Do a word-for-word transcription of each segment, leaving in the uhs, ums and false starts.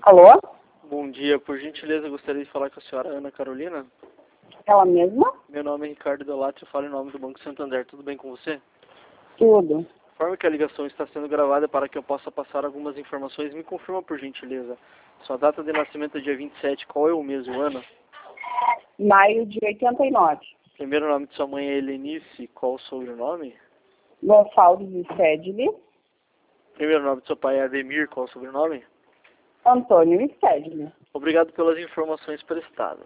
Alô? Bom dia, por gentileza, gostaria de falar com a senhora Ana Carolina. Ela mesma? Meu nome é Ricardo Delatro, eu falo em nome do Banco Santander. Tudo bem com você? Tudo. Conforme que a ligação está sendo gravada para que eu possa passar algumas informações, me confirma por gentileza. Sua data de nascimento é dia vinte e sete, qual é o mês e o ano? Maio de oitenta e nove. Primeiro nome de sua mãe é Helenice, qual o sobrenome? Gonçalves e Sedley. Primeiro nome de seu pai é Ademir, qual o sobrenome? Antônio e Sedley. Obrigado pelas informações prestadas.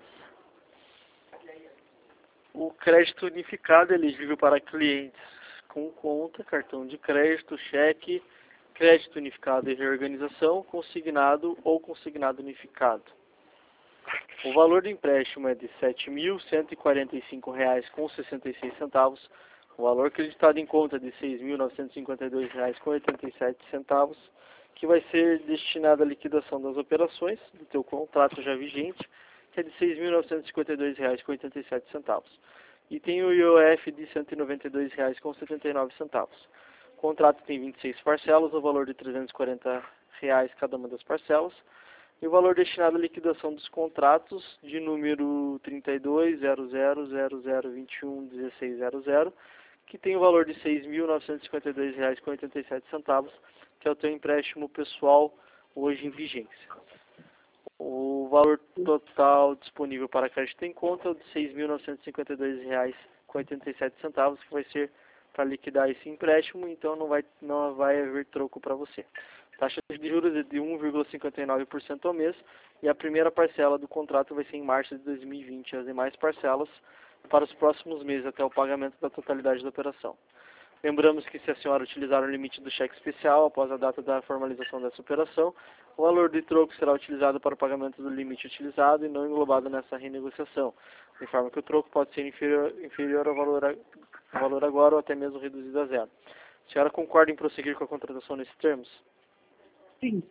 O crédito unificado é elegível para clientes com conta, cartão de crédito, cheque, crédito unificado e reorganização, consignado ou consignado unificado. O valor do empréstimo é de sete mil cento e quarenta e cinco reais com sessenta e seis centavos. O valor acreditado em conta é de seis mil novecentos e cinquenta e dois reais com oitenta e sete centavos, que vai ser destinado à liquidação das operações do teu contrato já vigente, que é de seis mil novecentos e cinquenta e dois reais com oitenta e sete centavos. E tem o I O F de cento e noventa e dois reais com setenta e nove centavos. O contrato tem vinte e seis parcelas, o valor de trezentos e quarenta reais cada uma das parcelas. E o valor destinado à liquidação dos contratos de número trinta e dois, zero zero zero zero vinte e um, dezesseis zero zero, que tem o valor de seis mil novecentos e cinquenta e dois reais com oitenta e sete centavos, que é o teu empréstimo pessoal hoje em vigência. O valor total disponível para crédito em conta é de seis mil novecentos e cinquenta e dois reais com oitenta e sete centavos, que vai ser para liquidar esse empréstimo, então não vai, não vai haver troco para você. Taxa de juros é de um vírgula cinquenta e nove por cento ao mês e a primeira parcela do contrato vai ser em março de dois mil e vinte, as demais parcelas para os próximos meses até o pagamento da totalidade da operação. Lembramos que se a senhora utilizar o limite do cheque especial após a data da formalização dessa operação, o valor de troco será utilizado para o pagamento do limite utilizado e não englobado nessa renegociação, de forma que o troco pode ser inferior, inferior ao valor, ao valor agora ou até mesmo reduzido a zero. A senhora concorda em prosseguir com a contratação nesses termos? Sim.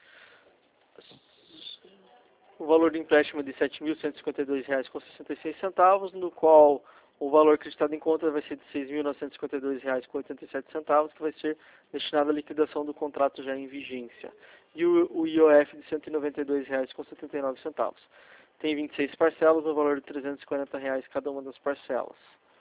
O valor do empréstimo é de sete mil cento e cinquenta e dois reais com sessenta e seis centavos, no qual o valor acreditado em conta vai ser de seis mil novecentos e cinquenta e dois reais com oitenta e sete centavos, que vai ser destinado à liquidação do contrato já em vigência. E o, o I O F de cento e noventa e dois reais com setenta e nove centavos. Tem vinte e seis parcelas, no valor de trezentos e quarenta reais cada uma das parcelas.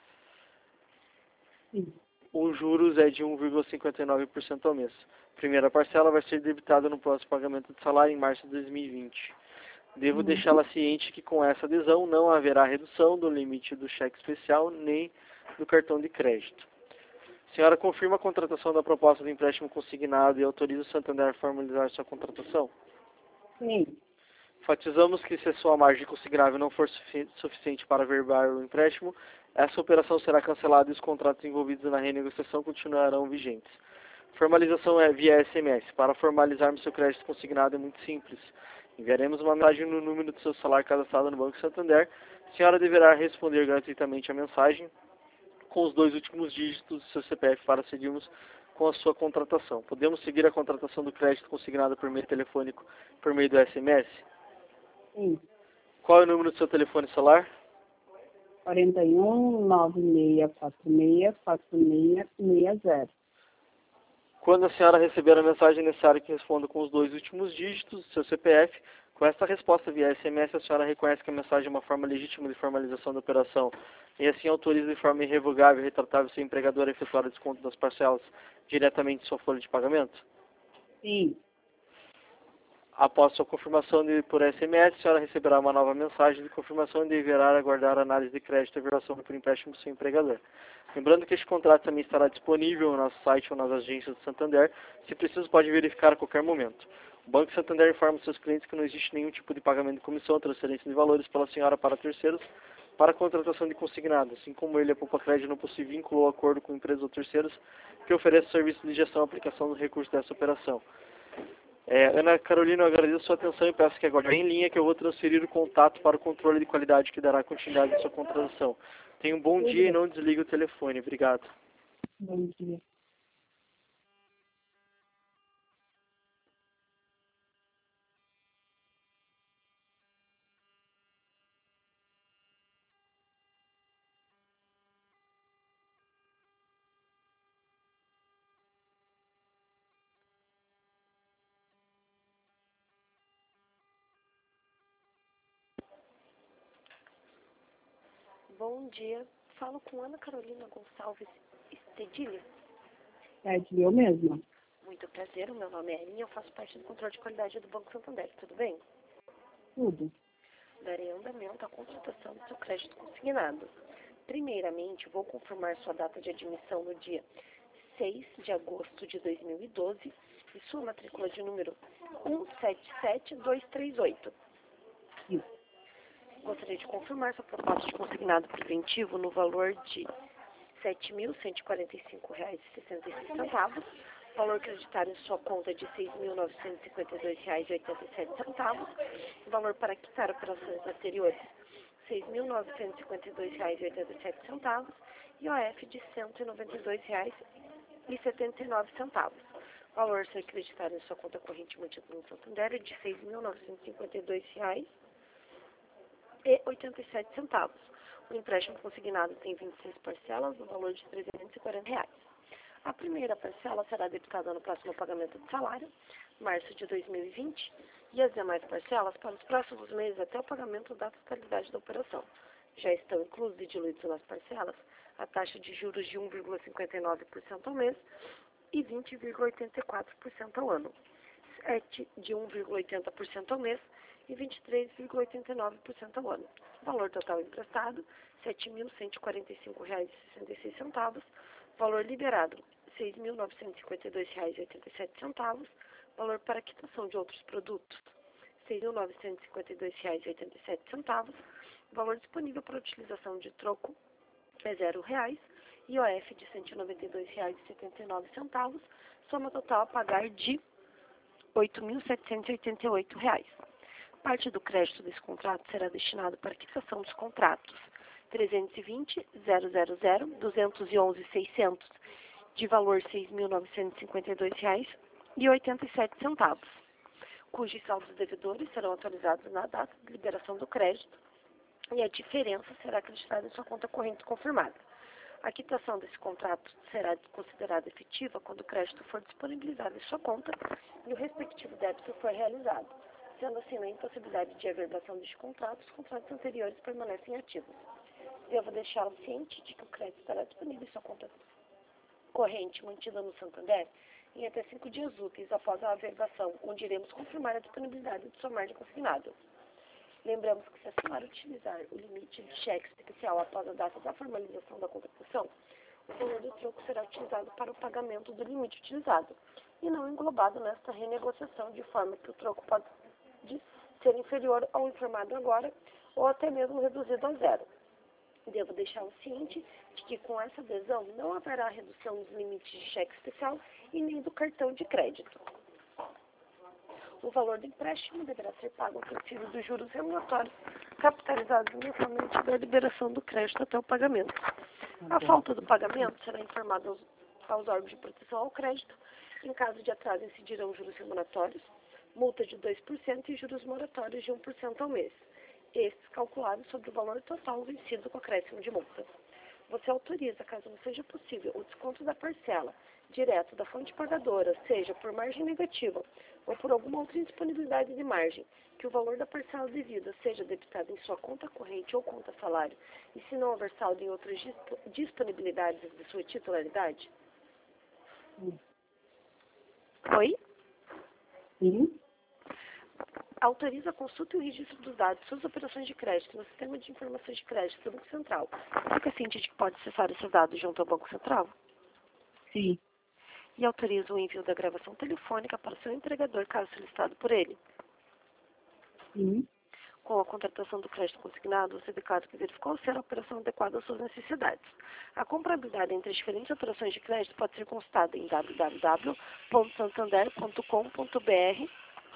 Sim. Os juros é de um vírgula cinquenta e nove por cento ao mês. A primeira parcela vai ser debitada no próximo pagamento de salário em março de dois mil e vinte. Devo Uhum. deixá-la ciente que com essa adesão não haverá redução do limite do cheque especial nem do cartão de crédito. A senhora confirma a contratação da proposta de empréstimo consignado e autoriza o Santander a formalizar sua contratação? Sim. Enfatizamos que se a sua margem consignável não for sufici- suficiente para verbar o empréstimo, essa operação será cancelada e os contratos envolvidos na renegociação continuarão vigentes. Formalização é via S M S. Para formalizarmos seu crédito consignado é muito simples. Enviaremos uma mensagem no número do seu celular cadastrado no Banco Santander. A senhora deverá responder gratuitamente a mensagem com os dois últimos dígitos do seu C P F para seguirmos com a sua contratação. Podemos seguir a contratação do crédito consignado por meio telefônico por meio do S M S? Sim. Qual é o número do seu telefone celular? quarenta e um, nove seis quatro seis, quatro seis seis zero. Quando a senhora receber a mensagem, é necessário que responda com os dois últimos dígitos do seu C P F. Com esta resposta via S M S, a senhora reconhece que a mensagem é uma forma legítima de formalização da operação e assim autoriza de forma irrevogável e retratável seu empregador a efetuar o desconto das parcelas diretamente em sua folha de pagamento? Sim. Após sua confirmação de, por S M S, a senhora receberá uma nova mensagem de confirmação e deverá aguardar a análise de crédito e versão por empréstimo do seu empregador. Lembrando que este contrato também estará disponível no nosso site ou nas agências do Santander. Se preciso, pode verificar a qualquer momento. O Banco Santander informa seus clientes que não existe nenhum tipo de pagamento de comissão ou transferência de valores pela senhora para terceiros para a contratação de consignado, assim como ele, a Poupa Crédito, não possui vínculo ou acordo com empresas ou terceiros que ofereçam serviços de gestão e aplicação dos recursos dessa operação. É, Ana Carolina, eu agradeço a sua atenção e peço que agora em linha que eu vou transferir o contato para o controle de qualidade que dará continuidade à sua contratação. Tenha um bom dia e não desligue o telefone. Obrigado. Bom dia. Bom dia. Falo com Ana Carolina Gonçalves Stedilha. É de eu mesma. Muito prazer, o meu nome é Aline, eu faço parte do controle de qualidade do Banco Santander, tudo bem? Tudo. Darei andamento à contratação do seu crédito consignado. Primeiramente, vou confirmar sua data de admissão no dia seis de agosto de dois mil e doze e sua matrícula de número um sete sete dois três oito. Isso. Gostaria de confirmar sua proposta de consignado preventivo no valor de sete mil cento e quarenta e cinco reais e sessenta e seis centavos, valor creditário em sua conta de seis mil novecentos e cinquenta e dois reais e oitenta e sete centavos, valor para quitar operações anteriores seis mil novecentos e cinquenta e dois reais e oitenta e sete centavos e O F de cento e noventa e dois reais e setenta e nove centavos. Valor a ser creditado em sua conta corrente mantida no Santander é de seis mil novecentos e cinquenta e dois reais e oitenta e sete centavos. O empréstimo consignado tem vinte e seis parcelas no valor de trezentos e quarenta reais. A primeira parcela será debitada no próximo pagamento de salário, março de dois mil e vinte, e as demais parcelas para os próximos meses até o pagamento da totalidade da operação. Já estão inclusos e diluídos nas parcelas a taxa de juros de um vírgula cinquenta e nove por cento ao mês e vinte vírgula oitenta e quatro por cento ao ano, sete de um vírgula oitenta por cento ao mês e vinte e três vírgula oitenta e nove por cento ao ano. Valor total emprestado, sete mil cento e quarenta e cinco reais e sessenta e seis centavos. Valor liberado, seis mil novecentos e cinquenta e dois reais e oitenta e sete centavos. Valor para quitação de outros produtos, seis mil novecentos e cinquenta e dois reais e oitenta e sete centavos. Valor disponível para utilização de troco é zero reais. I O F de cento e noventa e dois reais e setenta e nove centavos. Soma total a pagar de oito mil setecentos e oitenta e oito reais. Parte do crédito desse contrato será destinado para a quitação dos contratos trezentos e vinte, zero zero zero, duzentos e onze, seiscentos, de valor seis mil novecentos e cinquenta e dois reais e oitenta e sete centavos, cujos saldos devedores serão atualizados na data de liberação do crédito e a diferença será acreditada em sua conta corrente confirmada. A quitação desse contrato será considerada efetiva quando o crédito for disponibilizado em sua conta e o respectivo débito for realizado. Sendo assim, na impossibilidade de averbação deste contrato, os contratos anteriores permanecem ativos. Devo deixá-lo ciente de que o crédito estará disponível em sua conta corrente mantida no Santander em até cinco dias úteis após a averbação, onde iremos confirmar a disponibilidade de sua margem consignada. Lembramos que se a senhora utilizar o limite de cheque especial após a data da formalização da contratação, o valor do troco será utilizado para o pagamento do limite utilizado e não englobado nesta renegociação, de forma que o troco pode ser inferior ao informado agora ou até mesmo reduzido a zero. Devo deixá-lo ciente de que com essa adesão não haverá redução dos limites de cheque especial e nem do cartão de crédito. O valor do empréstimo deverá ser pago ao princípio dos juros remuneratórios capitalizados mensalmente da liberação do crédito até o pagamento. A falta do pagamento será informada aos, aos órgãos de proteção ao crédito. Em caso de atraso, incidirão juros remuneratórios, multa de dois por cento e juros moratórios de um por cento ao mês, estes calculados sobre o valor total vencido com acréscimo de multa. Você autoriza, caso não seja possível, o desconto da parcela direto da fonte pagadora, seja por margem negativa ou por alguma outra indisponibilidade de margem, que o valor da parcela devida seja debitado em sua conta corrente ou conta salário, e se não houver saldo em outras disponibilidades de sua titularidade? Sim. Oi? Sim. Autoriza a consulta e o registro dos dados de suas operações de crédito no Sistema de Informações de Crédito do Banco Central. Fica ciente de que pode acessar esses dados junto ao Banco Central? Sim. E autoriza o envio da gravação telefônica para o seu empregador, caso solicitado por ele. Sim. Com a contratação do crédito consignado, você declara que verificou ser a operação adequada às suas necessidades. A comparabilidade entre as diferentes operações de crédito pode ser consultada em w w w ponto santander ponto com ponto b r.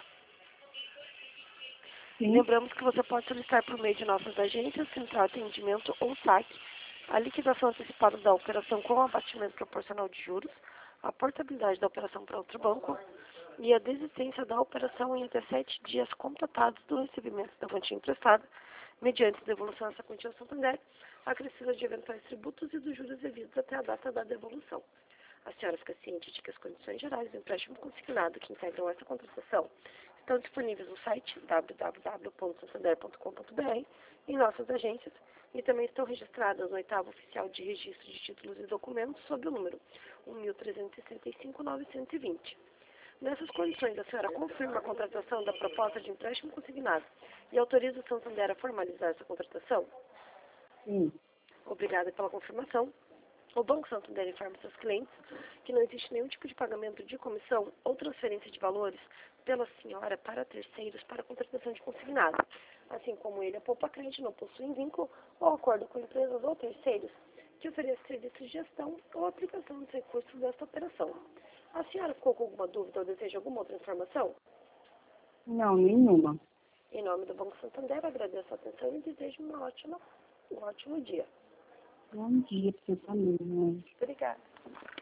Sim. Lembramos que você pode solicitar por meio de nossas agências, central atendimento ou saque, a liquidação antecipada da operação com abatimento proporcional de juros, a portabilidade da operação para outro banco e a desistência da operação em até sete dias contados do recebimento da quantia emprestada, mediante devolução dessa quantia ao Santander, acrescida de eventuais tributos e dos juros devidos até a data da devolução. A senhora fica ciente de que as condições gerais do empréstimo consignado que integram essa contratação estão disponíveis no site w w w ponto santander ponto com ponto b r, em nossas agências, e também estão registradas no oitavo oficial de registro de títulos e documentos sob o número um mil trezentos e sessenta e cinco, novecentos e vinte. Nessas condições, a senhora confirma a contratação da proposta de empréstimo consignado e autoriza o Santander a formalizar essa contratação? Sim. Obrigada pela confirmação. O Banco Santander informa seus clientes que não existe nenhum tipo de pagamento de comissão ou transferência de valores pela senhora para terceiros para a contratação de consignado. Assim como ele, a Poupa Crente não possui vínculo ou acordo com empresas ou terceiros que ofereçam serviços de gestão ou aplicação dos recursos desta operação. A senhora ficou com alguma dúvida ou deseja alguma outra informação? Não, nenhuma. Em nome do Banco Santander, agradeço a atenção e desejo uma ótima, um ótimo dia. Bom dia para você também, né? Obrigada.